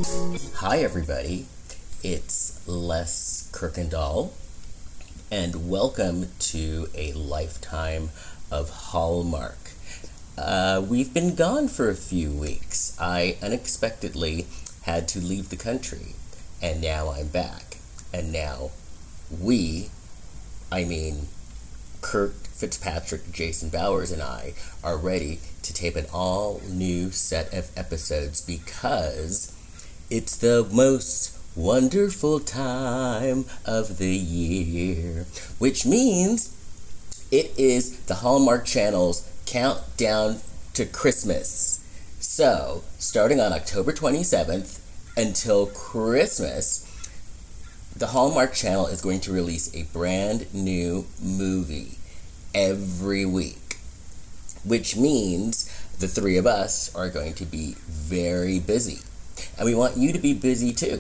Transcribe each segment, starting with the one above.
Hi, everybody. It's Les Kirkendall, and welcome to a lifetime of Hallmark. We've been gone for a few weeks. I unexpectedly had to leave the country, and now I'm back. And now we, I mean, Kirk Fitzpatrick, Jason Bowers, and I are ready to tape an all new set of episodes because it's the most wonderful time of the year, which means it is the Hallmark Channel's countdown to Christmas. So, starting on October 27th until Christmas, the Hallmark Channel is going to release a brand new movie every week, which means the three of us are going to be very busy. And we want you to be busy too.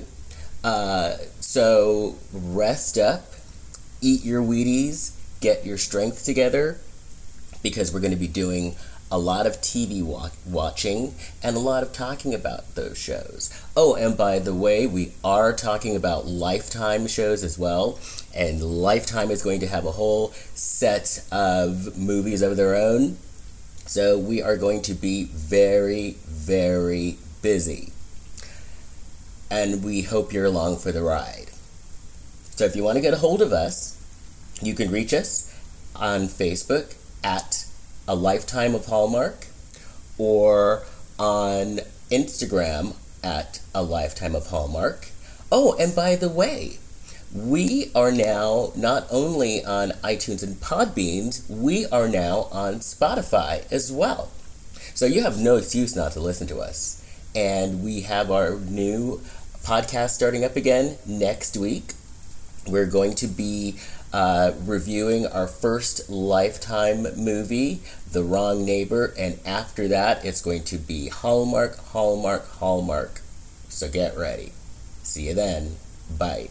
So rest up, eat your Wheaties, get your strength together, because we're going to be doing a lot of TV watching and a lot of talking about those shows. Oh, and by the way, we are talking about Lifetime shows as well. And Lifetime is going to have a whole set of movies of their own. So we are going to be very, very busy. And we hope you're along for the ride. So if you want to get a hold of us, you can reach us on Facebook at A Lifetime of Hallmark, or on Instagram at A Lifetime of Hallmark. Oh, and by the way, we are now not only on iTunes and Podbeans, we are now on Spotify as well. So you have no excuse not to listen to us. And we have our new podcast starting up again next week. We're going to be reviewing our first Lifetime movie, The Wrong Neighbor, and after that, it's going to be Hallmark, Hallmark, Hallmark. So get ready. See you then. Bye.